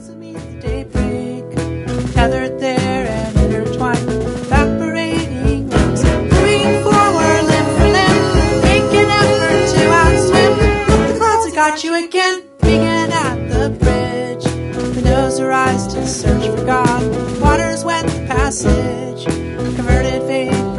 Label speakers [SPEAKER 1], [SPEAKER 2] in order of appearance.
[SPEAKER 1] beneath the daybreak, gathered there and intertwined, evaporating limbs, moving forward limb for limb, make an effort to outswim. Look, the clouds have got you again, begin at the bridge. Windows arise to search for God, waters wet the passage, converted faith